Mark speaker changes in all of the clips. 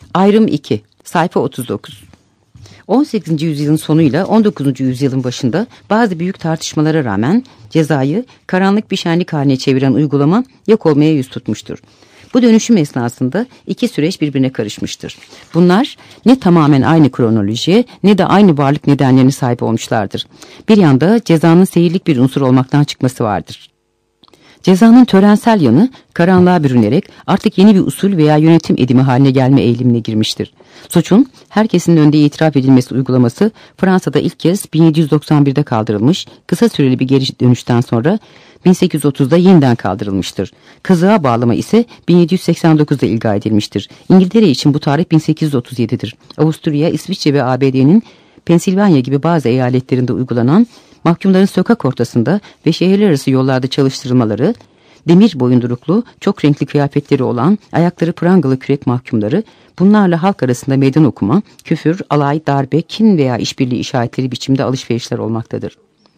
Speaker 1: Ayrım 2, sayfa 39. 18. yüzyılın sonuyla 19. yüzyılın başında bazı büyük tartışmalara rağmen cezayı karanlık bir şenlik haline çeviren uygulama yok olmaya yüz tutmuştur. Bu dönüşüm esnasında iki süreç birbirine karışmıştır. Bunlar ne tamamen aynı kronolojiye ne de aynı varlık nedenlerine sahip olmuşlardır. Bir yanda cezanın seyirlik bir unsur olmaktan çıkması vardır. Cezanın törensel yanı karanlığa bürünerek artık yeni bir usul veya yönetim edimi haline gelme eğilimine girmiştir. Suçun herkesin önünde itiraf edilmesi uygulaması Fransa'da ilk kez 1791'de kaldırılmış, kısa süreli bir geri dönüşten sonra 1830'da yeniden kaldırılmıştır. Kazığa bağlama ise 1789'da ilga edilmiştir. İngiltere için bu tarih 1837'dir. Avusturya, İsviçre ve ABD'nin Pensilvanya gibi bazı eyaletlerinde uygulanan mahkumların sokak ortasında ve şehirler arası yollarda çalıştırılmaları, demir boyunduruklu, çok renkli kıyafetleri olan, ayakları prangalı kürek mahkumları, bunlarla halk arasında meydan okuma, küfür, alay, darbe, kin veya işbirliği işaretleri biçimde alışverişler olmaktadır.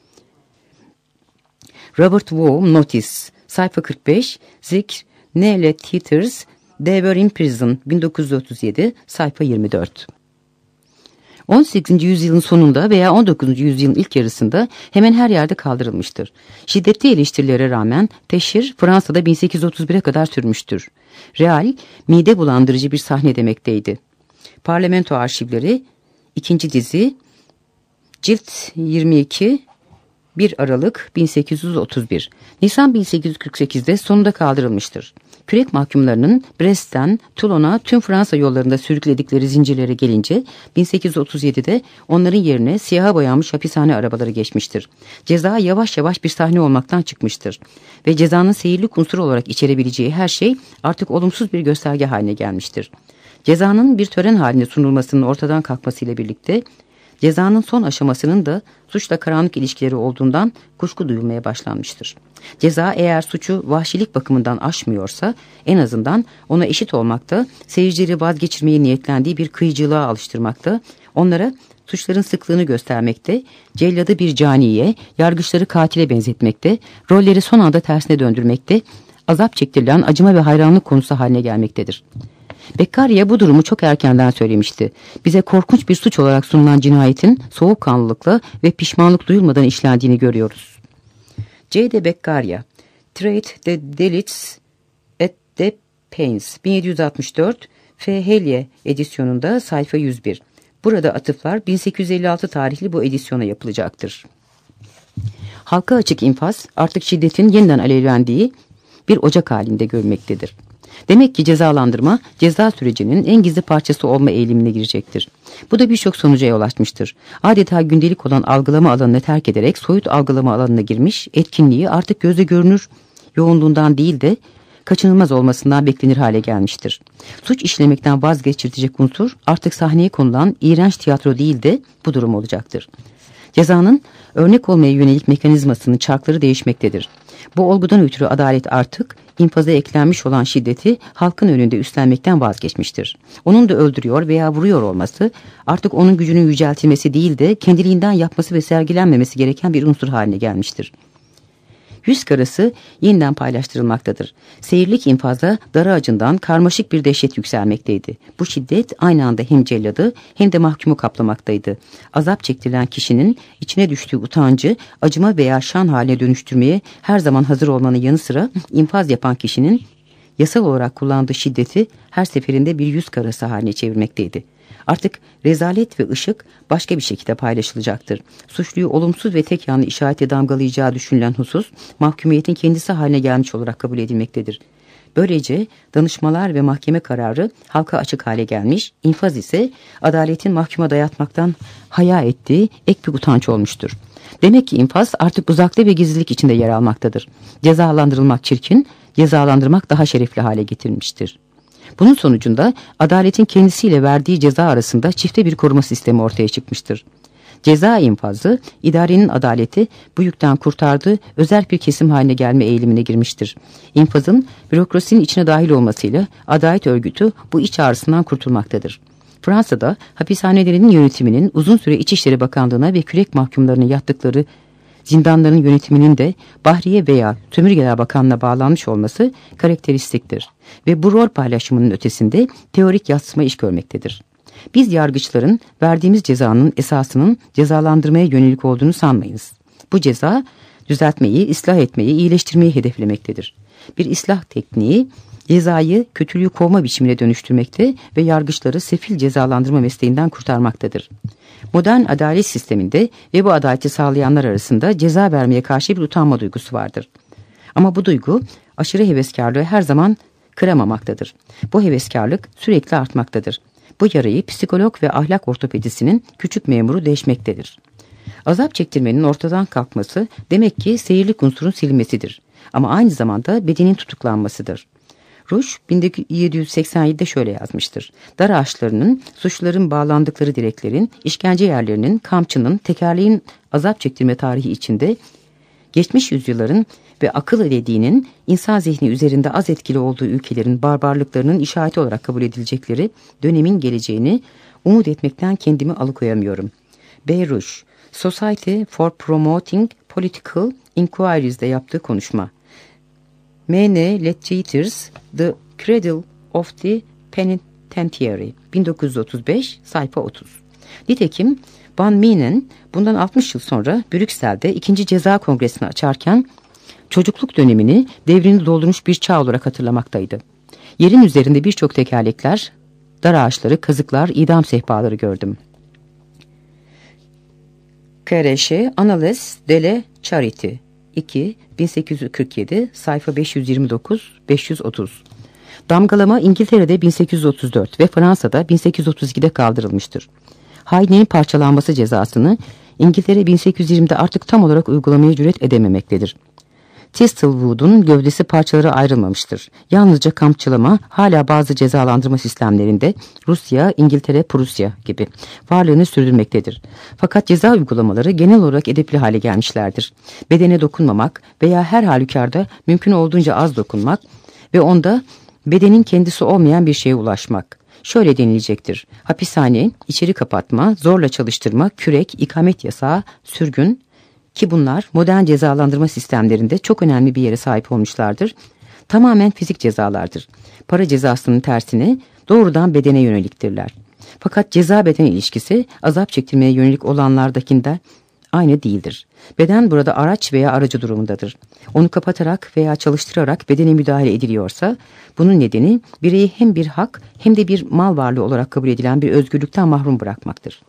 Speaker 1: Robert Waugh Notice, sayfa 45, Zikr, Nele Theatres, They Were in Prison, 1937, sayfa 24. 18. yüzyılın sonunda veya 19. yüzyılın ilk yarısında hemen her yerde kaldırılmıştır. Şiddetli eleştirilere rağmen teşhir Fransa'da 1831'e kadar sürmüştür. Real, mide bulandırıcı bir sahne demekteydi. Parlamento arşivleri, 2. dizi, cilt 22, 1 Aralık 1831. Nisan 1848'de sonunda kaldırılmıştır. Kürek mahkumlarının Brest'ten Toulon'a tüm Fransa yollarında sürükledikleri zincirlere gelince 1837'de onların yerine siyaha boyanmış hapishane arabaları geçmiştir. Ceza yavaş yavaş bir sahne olmaktan çıkmıştır. Ve cezanın seyirlik unsur olarak içerebileceği her şey artık olumsuz bir gösterge haline gelmiştir. Cezanın bir tören haline sunulmasının ortadan kalkmasıyla birlikte cezanın son aşamasının da suçla karanlık ilişkileri olduğundan kuşku duyulmaya başlanmıştır. Ceza eğer suçu vahşilik bakımından aşmıyorsa en azından ona eşit olmakta, seyircileri vazgeçirmeye niyetlendiği bir kıyıcılığa alıştırmakta, onlara suçların sıklığını göstermekte, celladı bir caniye, yargıçları katile benzetmekte, rolleri son anda tersine döndürmekte, azap çektirilen acıma ve hayranlık konusu haline gelmektedir. Beccaria bu durumu çok erkenden söylemişti. Bize korkunç bir suç olarak sunulan cinayetin soğukkanlılıkla ve pişmanlık duyulmadan işlendiğini görüyoruz. J. de Beccaria, Trait de Delits et de Peines, 1764, F. Helye edisyonunda sayfa 101. Burada atıflar 1856 tarihli bu edisyona yapılacaktır. Halka açık infaz artık şiddetin yeniden alevlendiği bir ocak halinde görmektedir. Demek ki cezalandırma, ceza sürecinin en gizli parçası olma eğilimine girecektir. Bu da birçok sonuca yol açmıştır. Adeta gündelik olan algılama alanını terk ederek soyut algılama alanına girmiş, etkinliği artık gözle görünür yoğunluğundan değil de kaçınılmaz olmasından beklenir hale gelmiştir. Suç işlemekten vazgeçirtecek unsur artık sahneye konulan iğrenç tiyatro değil de bu durum olacaktır. Cezanın örnek olmaya yönelik mekanizmasının çarkları değişmektedir. Bu olgudan ötürü adalet artık infaza eklenmiş olan şiddeti halkın önünde üstlenmekten vazgeçmiştir. Onun da öldürüyor veya vuruyor olması artık onun gücünün yüceltilmesi değil de kendiliğinden yapması ve sergilenmemesi gereken bir unsur haline gelmiştir. Yüz karası yeniden paylaştırılmaktadır. Seyirlik infazda dar ağacından karmaşık bir dehşet yükselmekteydi. Bu şiddet aynı anda hem celladı hem de mahkumu kaplamaktaydı. Azap çektirilen kişinin içine düştüğü utancı, acıma veya şan haline dönüştürmeye her zaman hazır olmanın yanı sıra infaz yapan kişinin yasal olarak kullandığı şiddeti her seferinde bir yüz karası haline çevirmekteydi. Artık rezalet ve ışık başka bir şekilde paylaşılacaktır. Suçluyu olumsuz ve tek yanlı işaretle damgalayacağı düşünülen husus, mahkumiyetin kendisi haline gelmiş olarak kabul edilmektedir. Böylece danışmalar ve mahkeme kararı halka açık hale gelmiş, infaz ise adaletin mahkuma dayatmaktan haya ettiği ek bir utanç olmuştur. Demek ki infaz artık uzaklık ve gizlilik içinde yer almaktadır. Cezalandırılmak çirkin, cezalandırmak daha şerefli hale getirilmiştir. Bunun sonucunda adaletin kendisiyle verdiği ceza arasında çifte bir koruma sistemi ortaya çıkmıştır. Ceza infazı, idarenin adaleti bu yükten kurtardığı özel bir kesim haline gelme eğilimine girmiştir. İnfazın bürokrasinin içine dahil olmasıyla adalet örgütü bu iç ağrısından kurtulmaktadır. Fransa'da hapishanelerinin yönetiminin uzun süre İçişleri Bakanlığı'na ve kürek mahkumlarının yattıkları zindanların yönetiminin de Bahriye veya Sömürgeler Bakanlığı'na bağlanmış olması karakteristiktir ve bu rol paylaşımının ötesinde teorik yatsıma iş görmektedir. Biz yargıçların verdiğimiz cezanın esasının cezalandırmaya yönelik olduğunu sanmayınız. Bu ceza düzeltmeyi, ıslah etmeyi, iyileştirmeyi hedeflemektedir. Bir ıslah tekniği cezayı kötülüğü kovma biçimine dönüştürmekte ve yargıçları sefil cezalandırma mesleğinden kurtarmaktadır. Modern adalet sisteminde ve bu adaleti sağlayanlar arasında ceza vermeye karşı bir utanma duygusu vardır. Ama bu duygu aşırı heveskarlığı her zaman kıramamaktadır. Bu heveskarlık sürekli artmaktadır. Bu yarayı psikolog ve ahlak ortopedisinin küçük memuru deşmektedir. Azap çektirmenin ortadan kalkması demek ki seyirlik unsurun silinmesidir. Ama aynı zamanda bedenin tutuklanmasıdır. Rush 1787'de şöyle yazmıştır. Dar ağaçlarının, suçluların bağlandıkları direklerin, işkence yerlerinin, kamçının, tekerleğin azap çektirme tarihi içinde geçmiş yüzyılların ve akıl dediğinin insan zihni üzerinde az etkili olduğu ülkelerin barbarlıklarının işareti olarak kabul edilecekleri dönemin geleceğini umut etmekten kendimi alıkoyamıyorum. B. Rush, Society for Promoting Political Inquiries'de yaptığı konuşma. M.N. Letters, The Cradle of the Penitentiary, 1935, sayfa 30. Nitekim Van Minen bundan 60 yıl sonra Brüksel'de 2. Ceza Kongresi'ni açarken çocukluk dönemini devrini doldurmuş bir çağ olarak hatırlamaktaydı. Yerin üzerinde birçok tekerlekler, dar ağaçları, kazıklar, idam sehpaları gördüm. Querche Annales de la Charité 2, 1847, sayfa 529-530. Damgalama İngiltere'de 1834 ve Fransa'da 1832'de kaldırılmıştır. Hainliğin parçalanması cezasını İngiltere 1820'de artık tam olarak uygulamaya cüret edememektedir. Thistlewood'un gövdesi parçalara ayrılmamıştır. Yalnızca kamçılama hala bazı cezalandırma sistemlerinde Rusya, İngiltere, Prusya gibi varlığını sürdürmektedir. Fakat ceza uygulamaları genel olarak edepli hale gelmişlerdir. Bedene dokunmamak veya her halükarda mümkün olduğunca az dokunmak ve onda bedenin kendisi olmayan bir şeye ulaşmak. Şöyle denilecektir: hapishane, içeri kapatma, zorla çalıştırma, kürek, ikamet yasağı, sürgün, ki bunlar modern cezalandırma sistemlerinde çok önemli bir yere sahip olmuşlardır, tamamen fizik cezalardır. Para cezasının tersine doğrudan bedene yöneliktirler. Fakat ceza beden ilişkisi azap çektirmeye yönelik olanlardakinden aynı değildir. Beden burada araç veya aracı durumundadır. Onu kapatarak veya çalıştırarak bedene müdahale ediliyorsa bunun nedeni bireyi hem bir hak hem de bir mal varlığı olarak kabul edilen bir özgürlükten mahrum bırakmaktır.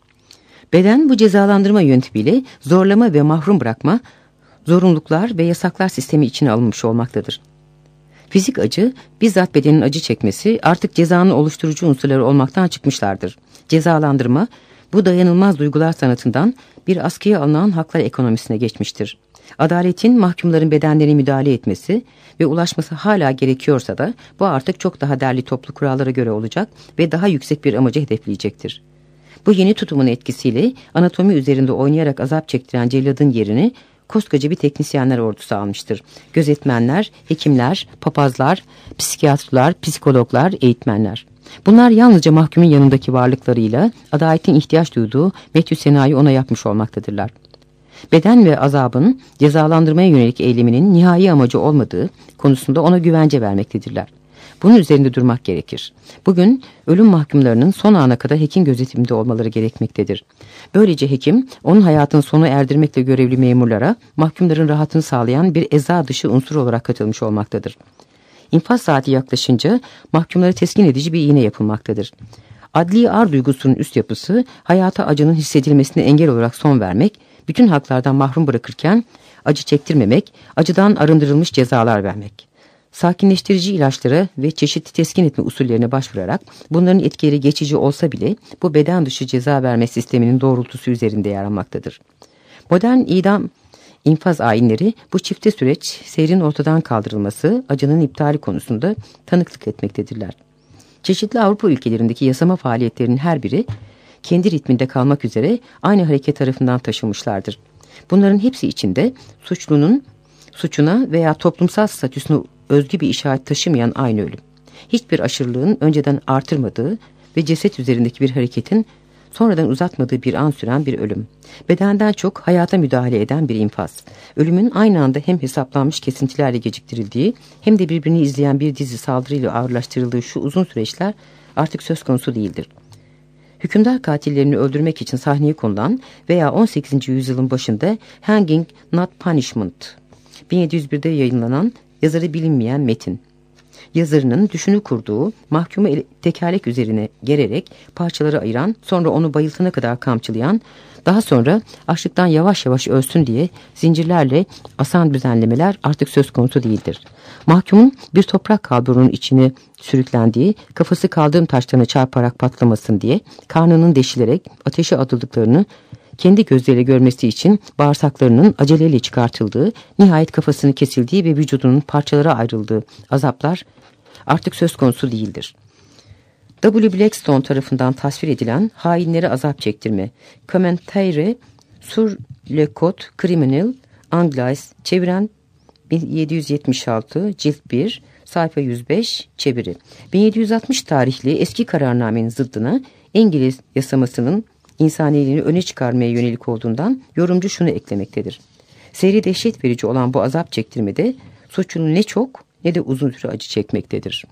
Speaker 1: Beden bu cezalandırma yöntemiyle zorlama ve mahrum bırakma, zorunluluklar ve yasaklar sistemi içine alınmış olmaktadır. Fizik acı, bizzat bedenin acı çekmesi artık cezanın oluşturucu unsurları olmaktan çıkmışlardır. Cezalandırma, bu dayanılmaz duygular sanatından bir askıya alınan haklar ekonomisine geçmiştir. Adaletin mahkumların bedenlerine müdahale etmesi ve ulaşması hala gerekiyorsa da bu artık çok daha derli toplu kurallara göre olacak ve daha yüksek bir amacı hedefleyecektir. Bu yeni tutumun etkisiyle anatomi üzerinde oynayarak azap çektiren celladın yerini koskoca bir teknisyenler ordusu almıştır. Gözetmenler, hekimler, papazlar, psikiyatrlar, psikologlar, eğitmenler. Bunlar yalnızca mahkumun yanındaki varlıklarıyla adaletin ihtiyaç duyduğu metü senayı ona yapmış olmaktadırlar. Beden ve azabın cezalandırmaya yönelik eyleminin nihai amacı olmadığı konusunda ona güvence vermektedirler. Bunun üzerinde durmak gerekir. Bugün ölüm mahkumlarının son ana kadar hekim gözetiminde olmaları gerekmektedir. Böylece hekim, onun hayatını sona erdirmekle görevli memurlara mahkumların rahatını sağlayan bir eza dışı unsur olarak katılmış olmaktadır. İnfaz saati yaklaşınca mahkumları teskin edici bir iğne yapılmaktadır. Adli ar duygusunun üst yapısı, hayata acının hissedilmesine engel olarak son vermek, bütün haklardan mahrum bırakırken acı çektirmemek, acıdan arındırılmış cezalar vermek. Sakinleştirici ilaçlara ve çeşitli teskin etme usullerine başvurarak bunların etkileri geçici olsa bile bu beden dışı ceza verme sisteminin doğrultusu üzerinde yer almaktadır. Modern idam infaz ayinleri bu çifte süreç seyrin ortadan kaldırılması, acının iptali konusunda tanıklık etmektedirler. Çeşitli Avrupa ülkelerindeki yasama faaliyetlerinin her biri kendi ritminde kalmak üzere aynı hareket tarafından taşınmışlardır. Bunların hepsi içinde suçlunun suçuna veya toplumsal statüsüne özgü bir işaret taşımayan aynı ölüm. Hiçbir aşırılığın önceden artırmadığı ve ceset üzerindeki bir hareketin sonradan uzatmadığı bir an süren bir ölüm. Bedenden çok hayata müdahale eden bir infaz. Ölümün aynı anda hem hesaplanmış kesintilerle geciktirildiği hem de birbirini izleyen bir dizi saldırıyla ağırlaştırıldığı şu uzun süreçler artık söz konusu değildir. Hükümdar katillerini öldürmek için sahneye konulan veya 18. yüzyılın başında Hanging Not Punishment 1701'de yayınlanan yazarı bilinmeyen metin. Yazarının düşünü kurduğu mahkumu tekerlek üzerine gererek parçalara ayıran, sonra onu bayıltana kadar kamçılayan, daha sonra açlıktan yavaş yavaş ölsün diye zincirlerle asan düzenlemeler artık söz konusu değildir. Mahkumun bir toprak kalburunun içine sürüklendiği, kafası kaldırım taşlarına çarparak patlamasın diye karnının deşilerek ateşe atıldıklarını kendi gözleriyle görmesi için bağırsaklarının aceleyle çıkartıldığı, nihayet kafasının kesildiği ve vücudunun parçalara ayrıldığı azaplar artık söz konusu değildir. W. Blackstone tarafından tasvir edilen hainlere azap çektirme, Commentaire sur le Code criminel anglais, çeviren 1776, cilt 1, sayfa 105, çeviri. 1760 tarihli eski kararnamenin zıddına İngiliz yasamasının insaniliğini öne çıkarmaya yönelik olduğundan yorumcu şunu eklemektedir. Seyri dehşet verici olan bu azap çektirmede suçlunun ne çok ne de uzun süre acı çekmektedir.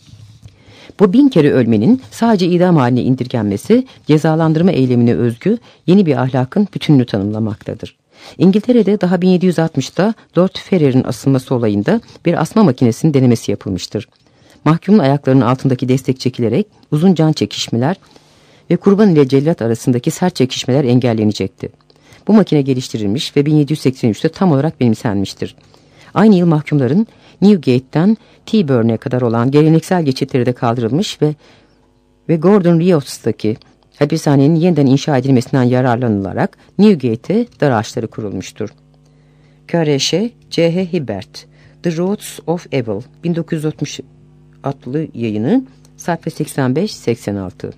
Speaker 1: Bu 1000 kere ölmenin sadece idam haline indirgenmesi cezalandırma eylemine özgü yeni bir ahlakın bütününü tanımlamaktadır. İngiltere'de daha 1760'da Lord Ferrer'in asılması olayında bir asma makinesinin denemesi yapılmıştır. Mahkumun ayaklarının altındaki destek çekilerek uzun can çekişmeler ve kurban ile cellat arasındaki sert çekişmeler engellenecekti. Bu makine geliştirilmiş ve 1783'te tam olarak benimsenmiştir. Aynı yıl mahkumların Newgate'den Tyburne'e kadar olan geleneksel geçitleri de kaldırılmış ve Gordon Rios'taki hapishanenin yeniden inşa edilmesinden yararlanılarak Newgate'e dar ağaçları kurulmuştur. K.R.Ş. C.H. Hibbert, The Roads of Evil, 1960 adlı yayını, sayfa 85-86.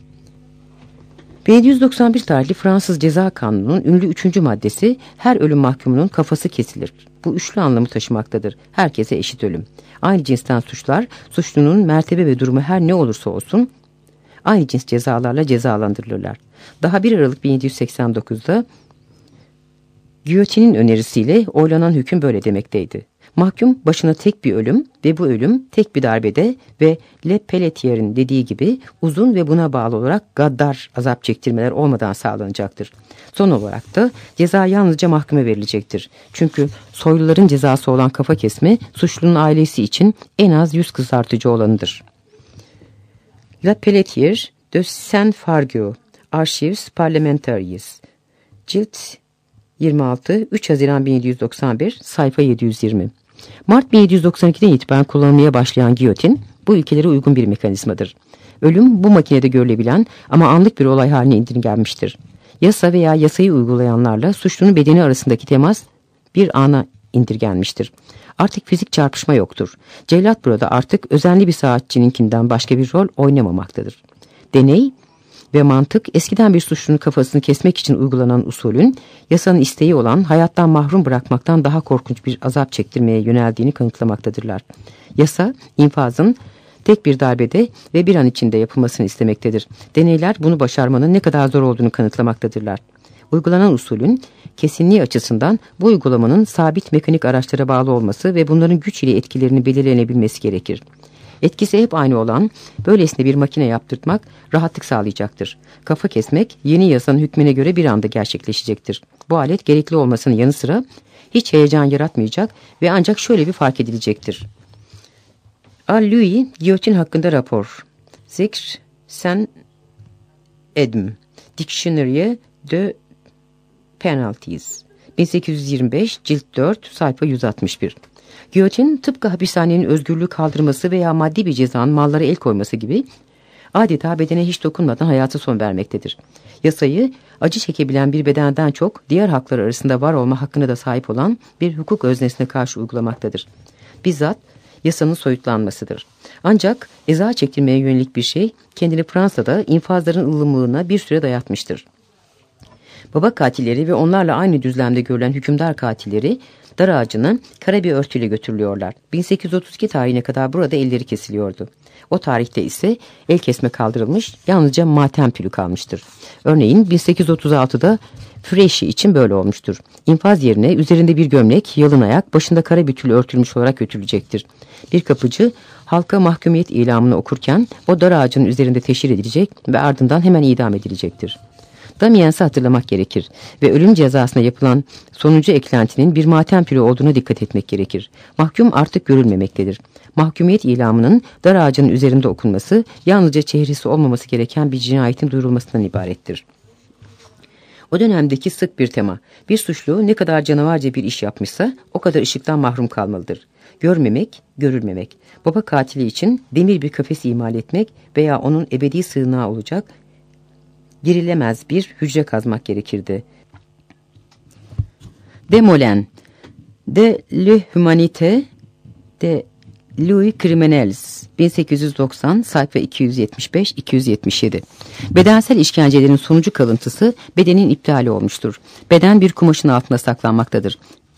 Speaker 1: 1791 tarihli Fransız Ceza Kanunu'nun ünlü 3. maddesi her ölüm mahkumunun kafası kesilir. Bu üçlü anlamı taşımaktadır. Herkese eşit ölüm. Aynı cinsten suçlar, suçlunun mertebe ve durumu her ne olursa olsun aynı cins cezalarla cezalandırılırlar. Daha 1 Aralık 1789'da giyotinin önerisiyle oylanan hüküm böyle demekteydi. Mahkum başına tek bir ölüm ve bu ölüm tek bir darbede ve Le Pelletier'in dediği gibi uzun ve buna bağlı olarak gaddar azap çektirmeler olmadan sağlanacaktır. Son olarak da ceza yalnızca mahkuma verilecektir. Çünkü soyluların cezası olan kafa kesme suçlunun ailesi için en az 100 kızartıcı olanıdır. La Pelletier de Saint-Fargeau, Archives Parlementaires, cilt 26, 3 Haziran 1791, sayfa 720. Mart 1792'den itibaren kullanılmaya başlayan giyotin, bu ülkelere uygun bir mekanizmadır. Ölüm bu makinede görülebilen ama anlık bir olay haline indirgenmiştir. Yasa veya yasayı uygulayanlarla suçlunun bedeni arasındaki temas bir ana indirgenmiştir. Artık fizik çarpışma yoktur. Cellat burada artık özenli bir saatçininkinden başka bir rol oynamamaktadır. Deney ve mantık eskiden bir suçlunun kafasını kesmek için uygulanan usulün yasanın isteği olan hayattan mahrum bırakmaktan daha korkunç bir azap çektirmeye yöneldiğini kanıtlamaktadırlar. Yasa infazın tek bir darbede ve bir an içinde yapılmasını istemektedir. Deneyler bunu başarmanın ne kadar zor olduğunu kanıtlamaktadırlar. Uygulanan usulün kesinliği açısından bu uygulamanın sabit mekanik araçlara bağlı olması ve bunların güç ile etkilerini belirlenebilmesi gerekir. Etkisi hep aynı olan böylesine bir makine yaptırtmak rahatlık sağlayacaktır. Kafa kesmek yeni yasanın hükmüne göre bir anda gerçekleşecektir. Bu alet gerekli olmasının yanı sıra hiç heyecan yaratmayacak ve ancak şöyle bir fark edilecektir. Louis giyotin hakkında rapor. Zikr sen edm. Dictionary de Penalties. 1825 cilt 4 sayfa 161. Giyotin tıpkı hapishanenin özgürlüğü kaldırması veya maddi bir cezanın mallara el koyması gibi adeta bedene hiç dokunmadan hayata son vermektedir. Yasayı acı çekebilen bir bedenden çok diğer haklar arasında var olma hakkına da sahip olan bir hukuk öznesine karşı uygulamaktadır. Bizzat yasanın soyutlanmasıdır. Ancak eza çektirmeye yönelik bir şey kendini Fransa'da infazların ılımlığına bir süre dayatmıştır. Baba katilleri ve onlarla aynı düzlemde görülen hükümdar katilleri dar ağacına kara bir örtüyle götürülüyorlar. 1832 tarihine kadar burada elleri kesiliyordu. O tarihte ise el kesme kaldırılmış, yalnızca matem tülü kalmıştır. Örneğin 1836'da Freşi için böyle olmuştur. İnfaz yerine üzerinde bir gömlek, yalın ayak, başında kara bir tül örtülmüş olarak götürülecektir. Bir kapıcı halka mahkumiyet ilamını okurken o dar ağacının üzerinde teşhir edilecek ve ardından hemen idam edilecektir. Damiens'i hatırlamak gerekir ve ölüm cezasına yapılan sonuncu eklentinin bir matem tülü olduğuna dikkat etmek gerekir. Mahkum artık görülmemektedir. Mahkumiyet ilamının dar ağacının üzerinde okunması yalnızca çehresi olmaması gereken bir cinayetin duyurulmasından ibarettir. O dönemdeki sık bir tema, bir suçlu ne kadar canavarca bir iş yapmışsa o kadar ışıktan mahrum kalmalıdır. Görmemek, görülmemek. Baba katili için demir bir kafes imal etmek veya onun ebedi sığınağı olacak girilemez bir hücre kazmak gerekirdi. Demolen, de l'Humanité de Louis Criminels, 1890, sayfa 275-277. Bedensel işkencelerin sonucu kalıntısı bedenin iptali olmuştur. Beden bir kumaşın altında saklanmaktadır.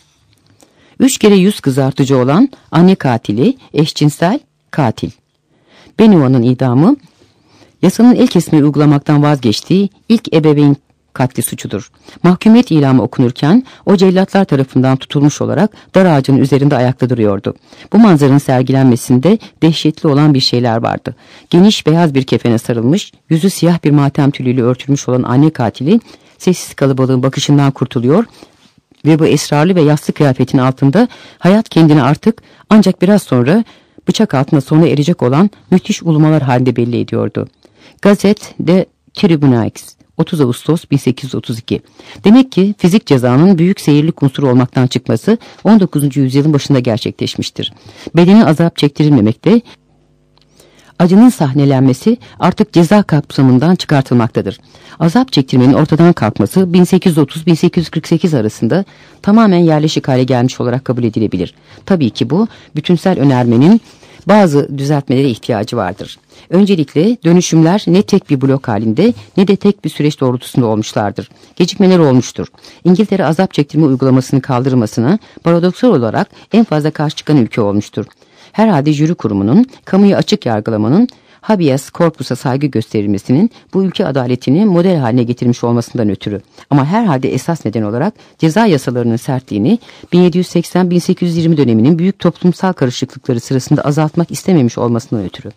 Speaker 1: 3 kere yüz kızartıcı olan anne katili, eşcinsel katil. Benoît'ın idamı, yasanın el kesmeyi uygulamaktan vazgeçtiği ilk ebeveyn katli suçudur. Mahkumiyet ilamı okunurken o cellatlar tarafından tutulmuş olarak dar ağacının üzerinde ayakta duruyordu. Bu manzaranın sergilenmesinde dehşetli olan bir şeyler vardı. Geniş beyaz bir kefene sarılmış, yüzü siyah bir matem tülüyle örtülmüş olan anne katili sessiz kalabalığın bakışından kurtuluyor ve bu esrarlı ve yassı kıyafetin altında hayat kendini artık ancak biraz sonra bıçak altında sona erecek olan müthiş ulumalar halinde belli ediyordu. Gazette de Tribunaux, 30 Ağustos 1832. Demek ki fizik cezanın büyük seyirlik unsuru olmaktan çıkması 19. yüzyılın başında gerçekleşmiştir. Bedeni azap çektirilmemekte, acının sahnelenmesi artık ceza kapsamından çıkartılmaktadır. Azap çektirmenin ortadan kalkması 1830-1848 arasında tamamen yerleşik hale gelmiş olarak kabul edilebilir. Tabii ki bu bütünsel önermenin bazı düzeltmelere ihtiyacı vardır. Öncelikle dönüşümler ne tek bir blok halinde ne de tek bir süreç doğrultusunda olmuşlardır. Gecikmeler olmuştur. İngiltere azap çektirme uygulamasını kaldırmasına paradoksal olarak en fazla karşı çıkan ülke olmuştur. Herhalde jüri kurumunun, kamuya açık yargılamanın, habeas corpus'a saygı gösterilmesinin bu ülke adaletini model haline getirmiş olmasından ötürü. Ama herhalde esas neden olarak ceza yasalarının sertliğini 1780-1820 döneminin büyük toplumsal karışıklıkları sırasında azaltmak istememiş olmasından ötürü.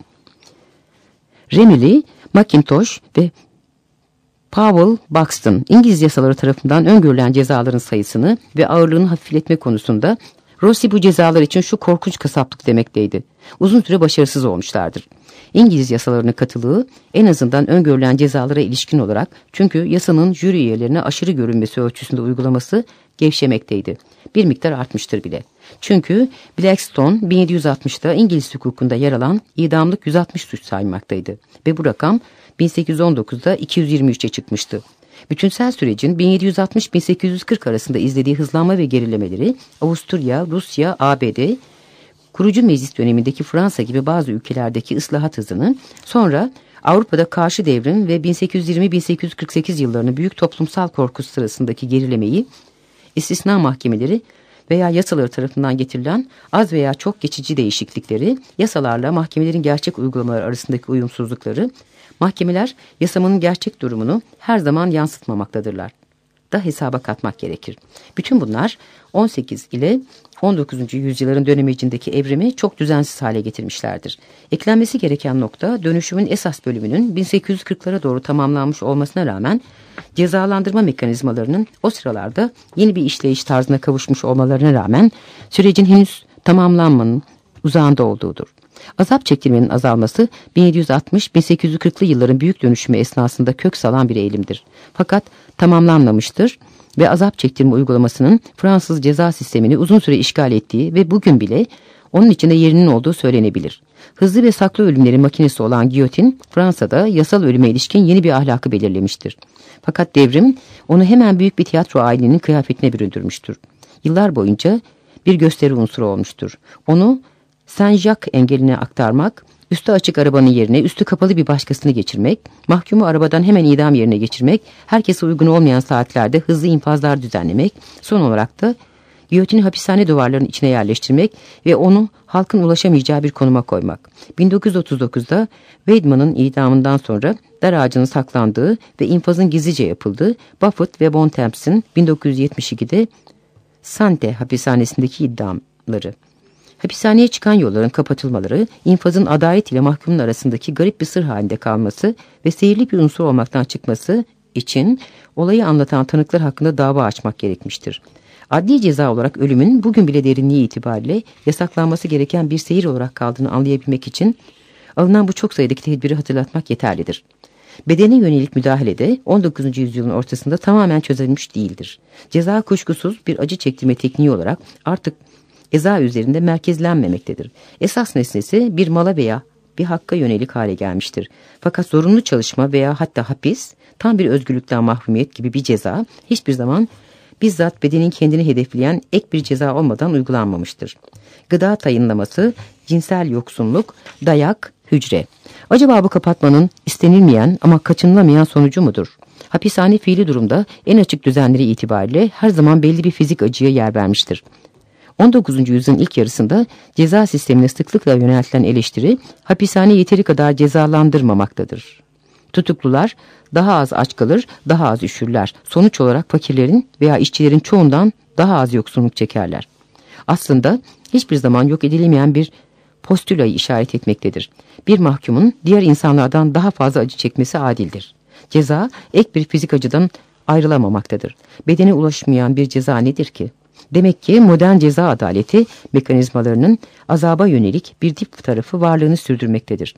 Speaker 1: Remilly, Mackintosh ve Powell Buxton, İngiliz yasaları tarafından öngörülen cezaların sayısını ve ağırlığını hafifletme konusunda Rossi bu cezalar için şu korkunç kasaplık demekteydi. Uzun süre başarısız olmuşlardır. İngiliz yasalarına katılığı en azından öngörülen cezalara ilişkin olarak çünkü yasanın jüri üyelerine aşırı görünmesi ölçüsünde uygulaması gevşemekteydi. Bir miktar artmıştır bile. Çünkü Blackstone 1760'da İngiliz hukukunda yer alan idamlık 160 suç saymaktaydı ve bu rakam 1819'da 223'e çıkmıştı. Bütünsel sürecin 1760-1840 arasında izlediği hızlanma ve gerilemeleri Avusturya, Rusya, ABD, kurucu meclis dönemindeki Fransa gibi bazı ülkelerdeki ıslahat hızını, sonra Avrupa'da karşı devrim ve 1820-1848 yıllarının büyük toplumsal korkusu sırasındaki gerilemeyi, istisna mahkemeleri veya yasaları tarafından getirilen az veya çok geçici değişiklikleri, yasalarla mahkemelerin gerçek uygulamaları arasındaki uyumsuzlukları, mahkemeler yasamanın gerçek durumunu her zaman yansıtmamaktadırlar da hesaba katmak gerekir. Bütün bunlar 18 ile 19. yüzyılların dönemecindeki evrimi çok düzensiz hale getirmişlerdir. Eklenmesi gereken nokta dönüşümün esas bölümünün 1840'lara doğru tamamlanmış olmasına rağmen cezalandırma mekanizmalarının o sıralarda yeni bir işleyiş tarzına kavuşmuş olmalarına rağmen sürecin henüz tamamlanmanın uzağında olduğudur. Azap çektirmenin azalması 1760-1840'lı yılların büyük dönüşümü esnasında kök salan bir eğilimdir. Fakat tamamlanmamıştır ve azap çektirme uygulamasının Fransız ceza sistemini uzun süre işgal ettiği ve bugün bile onun içinde yerinin olduğu söylenebilir. Hızlı ve saklı ölümlerin makinesi olan giyotin Fransa'da yasal ölüme ilişkin yeni bir ahlakı belirlemiştir. Fakat devrim onu hemen büyük bir tiyatro ayininin kıyafetine büründürmüştür. Yıllar boyunca bir gösteri unsuru olmuştur. Onu Saint-Jacques engeline aktarmak, üstü açık arabanın yerine üstü kapalı bir başkasını geçirmek, mahkumu arabadan hemen idam yerine geçirmek, herkese uygun olmayan saatlerde hızlı infazlar düzenlemek, son olarak da Giyotini hapishane duvarlarının içine yerleştirmek ve onu halkın ulaşamayacağı bir konuma koymak. 1939'da Weidmann'ın idamından sonra dar ağacının saklandığı ve infazın gizlice yapıldığı Buffett ve Bontems'in 1972'de Sante hapishanesindeki idamları. Hapishaneye çıkan yolların kapatılmaları, infazın adalet ile mahkumun arasındaki garip bir sır halinde kalması ve seyirli bir unsur olmaktan çıkması için olayı anlatan tanıklar hakkında dava açmak gerekmiştir. Adli ceza olarak ölümün bugün bile derinliği itibariyle yasaklanması gereken bir seyir olarak kaldığını anlayabilmek için alınan bu çok sayıdaki tedbiri hatırlatmak yeterlidir. Bedene yönelik müdahalede 19. yüzyılın ortasında tamamen çözülmüş değildir. Ceza kuşkusuz bir acı çektirme tekniği olarak artık eza üzerinde merkezlenmemektedir. Esas nesnesi bir mala veya bir hakka yönelik hale gelmiştir. Fakat zorunlu çalışma veya hatta hapis, tam bir özgürlükten mahrumiyet gibi bir ceza hiçbir zaman bizzat bedenin kendini hedefleyen ek bir ceza olmadan uygulanmamıştır. Gıda tayinlaması, cinsel yoksunluk, dayak, hücre. Acaba bu kapatmanın istenilmeyen ama kaçınılamayan sonucu mudur? Hapishane fiili durumda en açık düzenleri itibariyle her zaman belli bir fizik acıya yer vermiştir. 19. yüzyılın ilk yarısında ceza sistemine sıklıkla yöneltilen eleştiri, hapishane yeteri kadar cezalandırmamaktadır. Tutuklular daha az aç kalır, daha az üşürler. Sonuç olarak fakirlerin veya işçilerin çoğundan daha az yoksunluk çekerler. Aslında hiçbir zaman yok edilemeyen bir postülayı işaret etmektedir. Bir mahkumun diğer insanlardan daha fazla acı çekmesi adildir. Ceza ek bir fizik acıdan ayrılamamaktadır. Bedene ulaşmayan bir ceza nedir ki? Demek ki modern ceza adaleti mekanizmalarının azaba yönelik bir dip tarafı varlığını sürdürmektedir.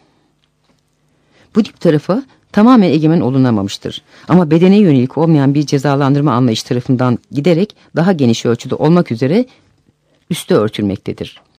Speaker 1: Bu dip tarafı tamamen egemen olunamamıştır. Ama bedene yönelik olmayan bir cezalandırma anlayış tarafından giderek daha geniş ölçüde olmak üzere üstü örtülmektedir.